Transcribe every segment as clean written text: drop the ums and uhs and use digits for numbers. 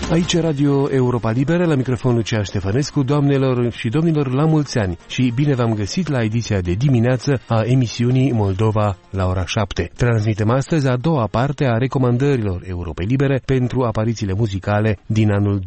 Aici Radio Europa Liberă, la microfonul Lucian Ștefănescu. Doamnelor și domnilor, la mulți ani și bine v-am găsit la ediția de dimineață a emisiunii Moldova la ora 7. Transmitem astăzi a doua parte a recomandărilor Europei Libere pentru aparițiile muzicale din anul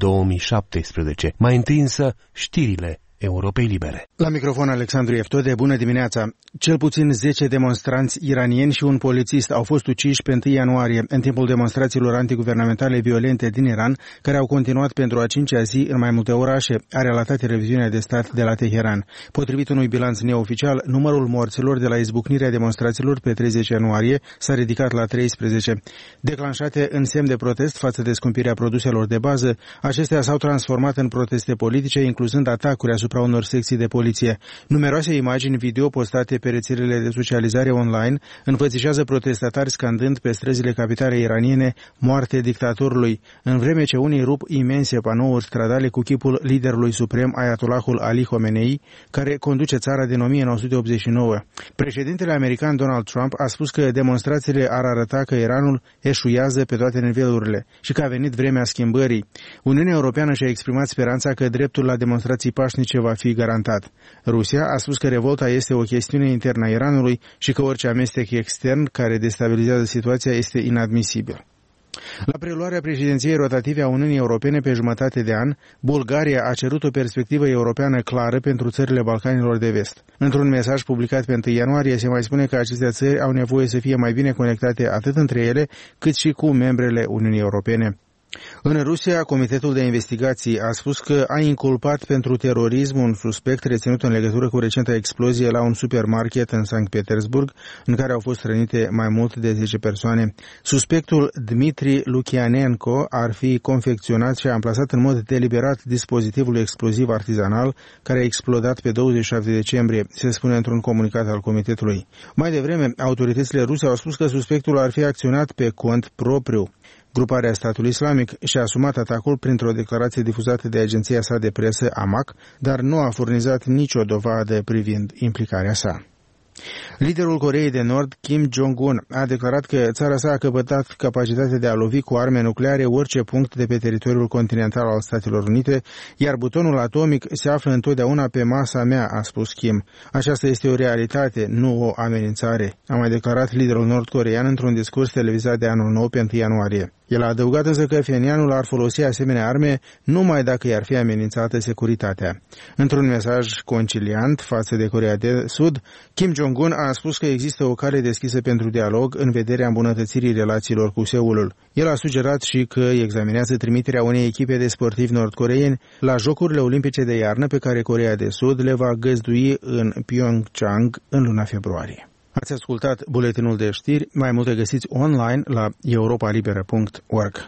2017. Mai întâi însă știrile Europei Libere. La microfon Alexandru Eftode, bună dimineața! Cel puțin 10 demonstranți iranieni și un polițist au fost uciși pe 1 ianuarie în timpul demonstrațiilor antiguvernamentale violente din Iran, care au continuat pentru a 5-a zi în mai multe orașe, a relatat televiziunea de stat de la Teheran. Potrivit unui bilanț neoficial, numărul morților de la izbucnirea demonstrațiilor pe 30 ianuarie s-a ridicat la 13. Declanșate în semn de protest față de scumpirea produselor de bază, acestea s-au transformat în proteste politice, incluzând atacuri asupra unor secții de poliție. Numeroase imagini video postate pe rețelele de socializare online înfățișează protestatari scandând pe străzile capitale iraniene moarte dictatorului, în vreme ce unii rup imense panouri stradale cu chipul liderului suprem Ayatollahul Ali Khamenei, care conduce țara din 1989. Președintele american Donald Trump a spus că demonstrațiile ar arăta că Iranul eșuează pe toate nivelurile și că a venit vremea schimbării. Uniunea Europeană și-a exprimat speranța că dreptul la demonstrații pașnice va fi garantat. Rusia a spus că revolta este o chestiune internă a Iranului și că orice amestec extern care destabilizează situația este inadmisibil. La preluarea președinției rotative a Uniunii Europene pe jumătate de an, Bulgaria a cerut o perspectivă europeană clară pentru țările Balcanilor de Vest. Într-un mesaj publicat pe 1 ianuarie se mai spune că aceste țări au nevoie să fie mai bine conectate atât între ele, cât și cu membrele Uniunii Europene. În Rusia, Comitetul de Investigații a spus că a inculpat pentru terorism un suspect reținut în legătură cu recenta explozie la un supermarket în Sankt Petersburg, în care au fost rănite mai mult de 10 persoane. Suspectul Dmitri Lukianenko ar fi confecționat și a amplasat în mod deliberat dispozitivul exploziv artizanal care a explodat pe 27 decembrie, se spune într-un comunicat al Comitetului. Mai devreme, autoritățile ruse au spus că suspectul ar fi acționat pe cont propriu. Gruparea Statului Islamic și-a asumat atacul printr-o declarație difuzată de agenția sa de presă, AMAC, dar nu a furnizat nicio dovadă privind implicarea sa. Liderul Coreei de Nord, Kim Jong-un, a declarat că țara sa a căpătat capacitatea de a lovi cu arme nucleare orice punct de pe teritoriul continental al Statelor Unite, iar butonul atomic se află întotdeauna pe masa mea, a spus Kim. Aceasta este o realitate, nu o amenințare, a mai declarat liderul nord-coreean într-un discurs televizat de anul nou pe 1 ianuarie. El a adăugat însă că Pyongyangul ar folosi asemenea arme numai dacă i-ar fi amenințată securitatea. Într-un mesaj conciliant față de Coreea de Sud, Kim Jong-un a spus că există o cale deschisă pentru dialog în vederea îmbunătățirii relațiilor cu Seulul. El a sugerat și că examinează trimiterea unei echipe de sportivi nord-coreeni la Jocurile Olimpice de iarnă pe care Coreea de Sud le va găzdui în Pyeongchang în luna februarie. Ați ascultat buletinul de știri, mai multe găsiți online la europalibera.org.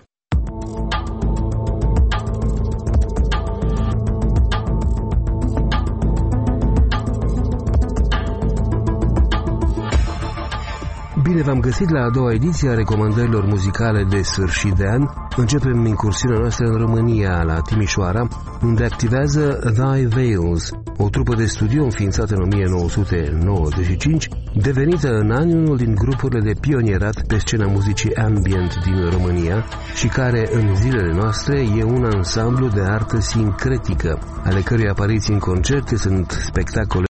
Bine v-am găsit la a doua ediție a recomandărilor muzicale de sfârșit de an. Începem incursiunea noastră în România, la Timișoara, unde activează Thy Veils, o trupă de studio înființată în 1995, devenită în ani unul din grupurile de pionierat pe scena muzicii ambient din România și care în zilele noastre e un ansamblu de artă sincretică, ale cărui apariții în concerte sunt spectacole